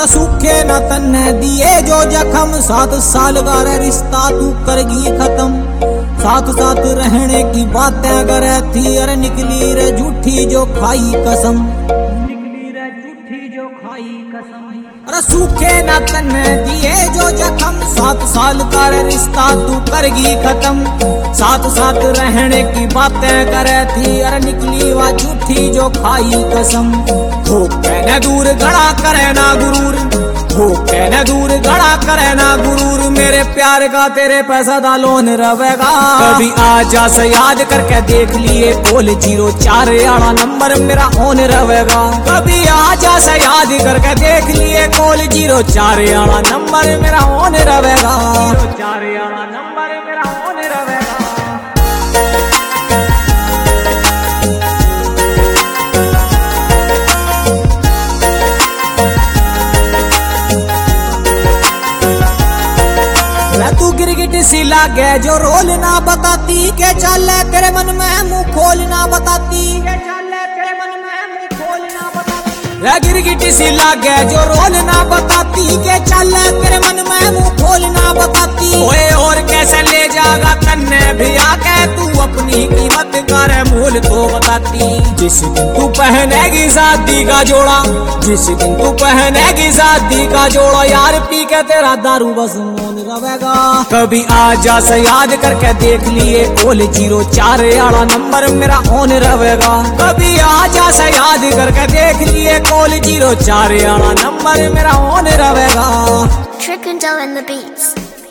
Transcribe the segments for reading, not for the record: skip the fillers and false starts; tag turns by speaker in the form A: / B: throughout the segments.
A: अरे सूखे न तन्ने दिए जो जख्म, 7 साल का रे रिश्ता तू करगी खत्म। साथ साथ रहने की बातें करे थी, अरे निकली रे झूठी जो खाई कसम, निकली रे झूठी जो खाई कसम। अरे सूखे न तन्ने दिए जो जख्म, 7 साल का रे रिश्ता तू करगी खत्म। साथ साथ रहने की बातें करे थी, अरे निकली वह झूठी जो खाई कसम। हो कहने दूर गड़ा करे ना गुरूर, हो कहने दूर गड़ा करे ना गुरूर, मेरे प्यार का तेरे पैसा दालोन रवेगा। कभी आजा से याद करके देख लिए, पोल 04 आड़ा नंबर मेरा ऑन रवेगा। कभी आजा से याद करके देख लिए, पोल 04 आड़ा नंबर मेरा ऑन रवेगा। 04 आड़ा नंबर मेरा ऑन रवेगा। तू गिरगिट सी लागे जो रोल ना बताती, के चले तेरे मन में मुंह खोल ना बताती, के चले तेरे मन में मुंह खोल ना बताती। गिरगिट सी लागे जो रोल ना बताती, के चले तेरे मन में मुंह खोल ना बताती। ओए और कैसे ले जागा तन्ने भी आके, तू अपनी कीमत कर मोल तो बताती। जिस दिन तू पहनेगी शादी का जोड़ा, जिस दिन तू पहनेगी शादी का जोड़ा, यार पी के तेरा दारू बस मोन रवेगा। कभी आजा से याद करके देख लिए, पोल 04 आड़ा नंबर मेरा ऑन रवेगा। कभी आजा से याद करके देख लिए, पोल 04 आड़ा नंबर मेरा ऑन रवेगा।
B: Trick and Dell and the Beats.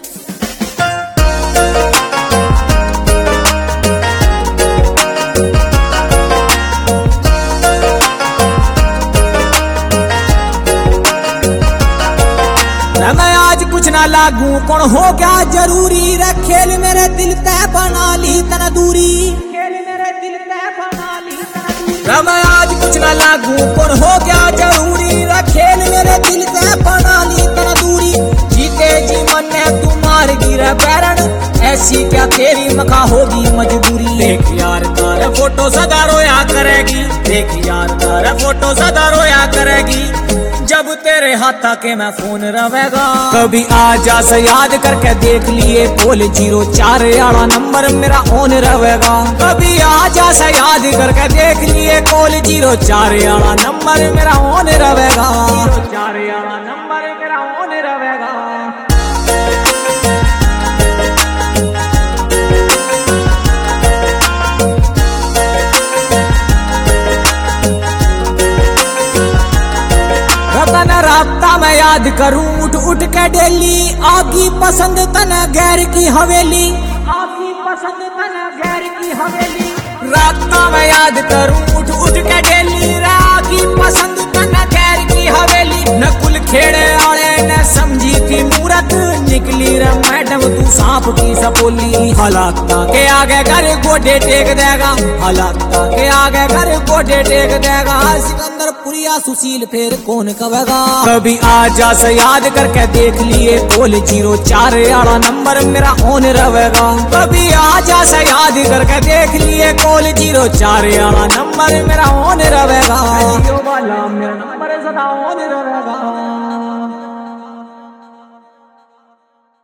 A: मैं आज कुछ ना लागू कौन हो गया जरूरी, रे खेल मेरे दिल तय बना ली तना दूरी, खेल मेरे दिल तय बना ली तना दूरी। मैं आज कुछ ना लागू कौन हो गया जरूरी, रे खेल मेरे दिल तय बना ली तना दूरी। जीते जी मन ने तू मार गिरा पैरण, ऐसी क्या तेरी मखा होगी मजबूरी। देख यार तारा फोटो सदा रोया करेगी, देख यार तारा फोटो सदा रोया करेगी, जब तेरे हाथ आके मैं फोन रवेगा। कभी आजा से याद करके देख लिए, पोल 04 आड़ा नंबर मेरा ऑन रवेगा। कभी आजा से याद करके देख लिए, पोल 04 आड़ा नंबर मेरा ऑन रवेगा। 04 आड़ा नंबर मेरा ऑन रवेगा। रास्ता मैं याद करूं उठ उठ के डेली, आगी पसंद तना गैर की हवेली, आगी पसंद तना गैर की हवेली। रास्ता मैं याद करूं उठ उठ के डेली, आगी पसंद तना गैर की हवेली। न कुल खेड़े आले न समझी थी मूरत, निकली रे मैडम तू सांप की सपोली। हालात के आगे घर गोडे टेक देगा, हालात के आगे घर गोडे टेक देगा। सिकंदर पुरिया सुशील फिर कौन कवेगा। कभी आजा से याद करके देख लिए, पोल 04 आड़ा नंबर मेरा ऑन रवेगा। कभी आजा से याद करके देख लिए, पोल 04 आड़ा नंबर मेरा ऑन रवेगा। वाला मेरा नंबर सदा ऑन